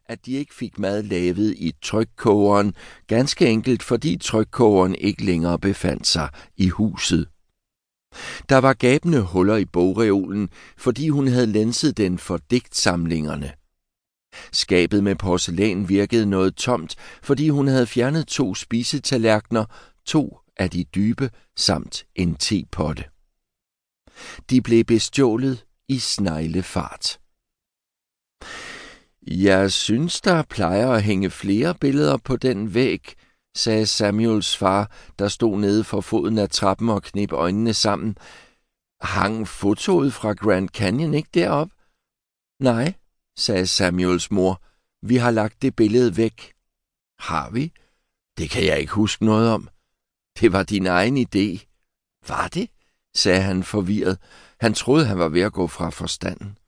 at de ikke fik mad lavet i trykkogeren, ganske enkelt fordi trykkogeren ikke længere befandt sig i huset. Der var gabende huller i bogreolen, fordi hun havde lænset den for digtsamlingerne. Skabet med porcelæn virkede noget tomt, fordi hun havde fjernet 2 spisetallerkener, 2 af de dybe, samt en tepotte. De blev bestjålet i sneglefart. Jeg synes, der plejer at hænge flere billeder på den væg, sagde Samuels far, der stod nede for foden af trappen og kneb øjnene sammen. Hang fotoet fra Grand Canyon ikke derop? Nej, sagde Samuels mor. Vi har lagt det billede væk. Har vi? Det kan jeg ikke huske noget om. Det var din egen idé. Var det? Sagde han forvirret. Han troede, han var ved at gå fra forstanden.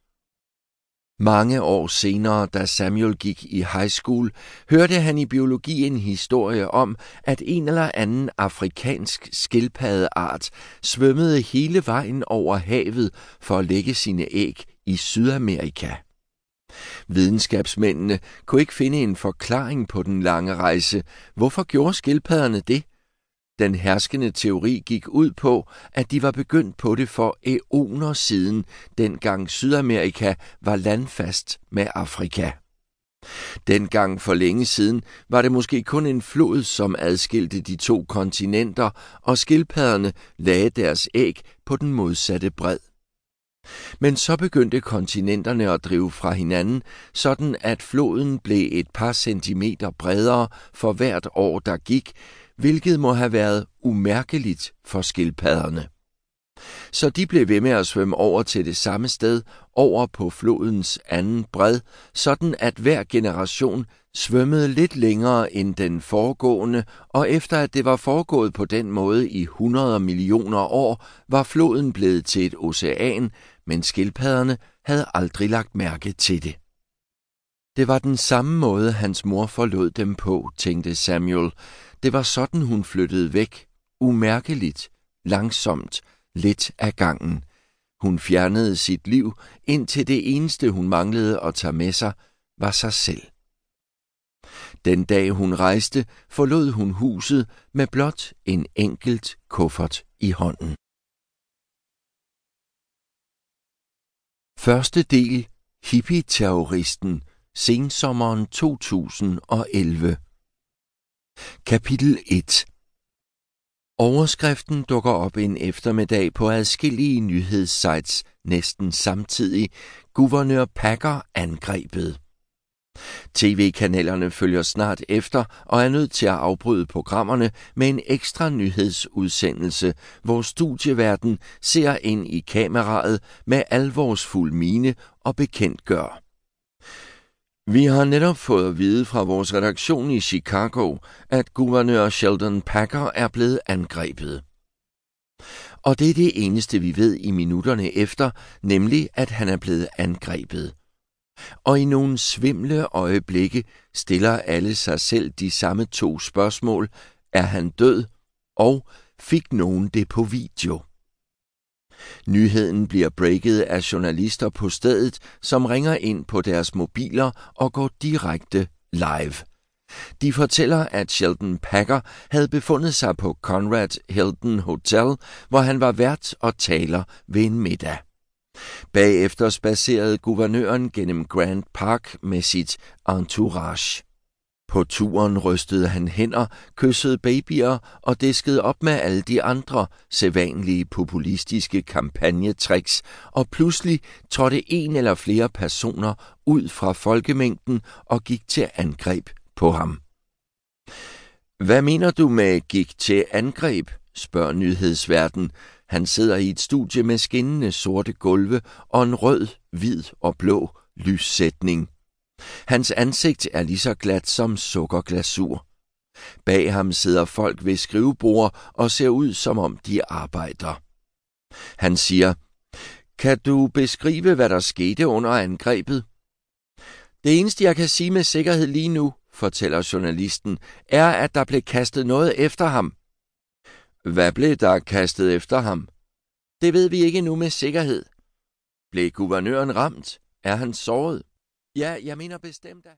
Mange år senere, da Samuel gik i high school, hørte han i biologi en historie om, at en eller anden afrikansk skildpaddeart svømmede hele vejen over havet for at lægge sine æg i Sydamerika. Videnskabsmændene kunne ikke finde en forklaring på den lange rejse. Hvorfor gjorde skildpadderne det? Den herskende teori gik ud på, at de var begyndt på det for æoner siden, dengang Sydamerika var landfast med Afrika. Dengang for længe siden var det måske kun en flod, som adskilte de 2 kontinenter, og skildpadderne lagde deres æg på den modsatte bred. Men så begyndte kontinenterne at drive fra hinanden, sådan at floden blev et par centimeter bredere for hvert år, der gik, hvilket må have været umærkeligt for skildpadderne. Så de blev ved med at svømme over til det samme sted, over på flodens anden bred, sådan at hver generation svømmede lidt længere end den foregående, og efter at det var foregået på den måde i 100 millioner år, var floden blevet til et ocean, men skildpadderne havde aldrig lagt mærke til det. Det var den samme måde, hans mor forlod dem på, tænkte Samuel. Det var sådan, hun flyttede væk. Umærkeligt, langsomt, lidt ad gangen. Hun fjernede sit liv, indtil det eneste, hun manglede at tage med sig, var sig selv. Den dag hun rejste, forlod hun huset med blot en enkelt kuffert i hånden. Første del. Hippie-terroristen. Sensommeren 2011. Kapitel 1. Overskriften dukker op en eftermiddag på adskillige nyhedssites næsten samtidig. Guvernør Packer angrebet. TV-kanalerne følger snart efter og er nødt til at afbryde programmerne med en ekstra nyhedsudsendelse, hvor studieverden ser ind i kameraet med alvorsfuld mine og bekendtgør. Vi har netop fået at vide fra vores redaktion i Chicago, at guvernør Sheldon Packer er blevet angrebet. Og det er det eneste, vi ved i minutterne efter, nemlig at han er blevet angrebet. Og i nogle svimle øjeblikke stiller alle sig selv de samme 2 spørgsmål. Er han død? Og fik nogen det på video? Nyheden bliver breaket af journalister på stedet, som ringer ind på deres mobiler og går direkte live. De fortæller, at Sheldon Packer havde befundet sig på Conrad Hilton Hotel, hvor han var vært og taler ved en middag. Bagefter spadserede guvernøren gennem Grand Park med sit entourage. På turen rystede han hænder, kyssede babyer og diskede op med alle de andre sædvanlige populistiske kampagnetricks, og pludselig trådte en eller flere personer ud fra folkemængden og gik til angreb på ham. Hvad mener du med gik til angreb? Spørger nyhedsværten. Han sidder i et studie med skinnende sorte gulve og en rød, hvid og blå lyssætning. Hans ansigt er lige så glat som sukkerglasur. Bag ham sidder folk ved skrivebord og ser ud, som om de arbejder. Han siger, kan du beskrive, hvad der skete under angrebet? Det eneste, jeg kan sige med sikkerhed lige nu, fortæller journalisten, er, at der blev kastet noget efter ham. Hvad blev der kastet efter ham? Det ved vi ikke nu med sikkerhed. Blev guvernøren ramt? Er han såret? Ja, jeg mener bestemt, at